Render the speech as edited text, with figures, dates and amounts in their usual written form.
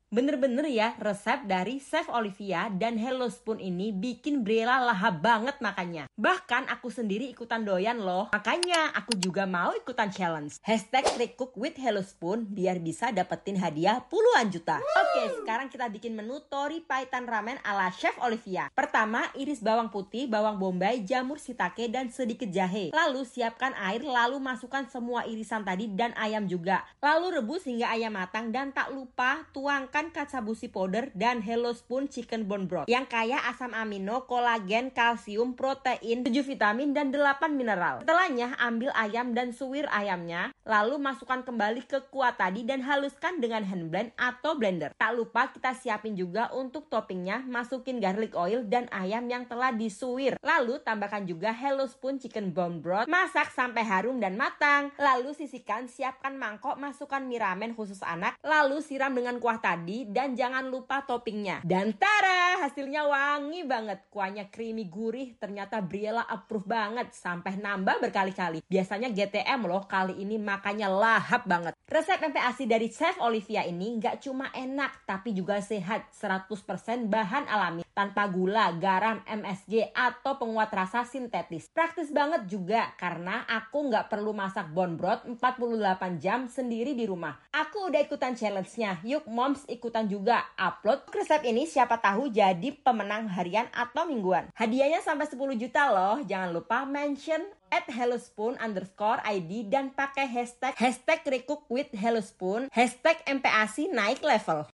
Bener-bener ya, resep dari Chef Olivia dan Hello Spoon ini bikin Briella lahap banget makannya. Bahkan aku sendiri ikutan doyan loh. Makanya aku juga mau ikutan challenge. #3cook with Hello Spoon biar bisa dapetin hadiah puluhan juta. Oke, sekarang kita bikin menu tori paitan ramen ala Chef Olivia. Pertama, iris bawang putih, bawang bombay, jamur shiitake, dan sedikit jahe. Lalu siapkan air, lalu masukkan semua irisan tadi dan ayam juga. Lalu rebus hingga ayam matang dan tak lupa tuangkan katsuobushi powder dan Hello Spoon chicken bone broth yang kaya asam amino, kolagen, kalsium, protein, 7 vitamin dan 8 mineral. Setelahnya ambil ayam dan suwir ayamnya, lalu masukkan kembali ke kuah tadi dan haluskan dengan hand blend atau blender. Tak lupa kita siapin juga untuk toppingnya, masukin garlic oil dan ayam yang telah disuwir. Lalu tambahkan juga Hello Spoon chicken bone broth, masak sampai harum dan matang. Lalu sisihkan, siapkan mangkok, masukkan mie ramen khusus anak, lalu siram dengan kuah tadi dan jangan lupa toppingnya. Dan tara, hasilnya wangi banget. Kuahnya creamy gurih, ternyata Briella approve banget sampai nambah berkali-kali. Biasanya GTM loh, kali ini makanya lahap banget. Resep MPASI dari Chef Olivia ini gak cuma enak tapi juga sehat, 100% bahan alami, tanpa gula, garam, MSG atau penguat rasa sintetis. Praktis banget juga karena aku gak perlu masak bone broth 48 jam sendiri di rumah. Aku udah ikutan challenge-nya. Yuk moms ikutan juga. Upload resep ini siapa tahu jadi pemenang harian atau mingguan. Hadiahnya sampai 10 juta loh. Jangan lupa mention @hellospoon_id dan pakai #3cook with Hello Spoon, #MPASI naik level.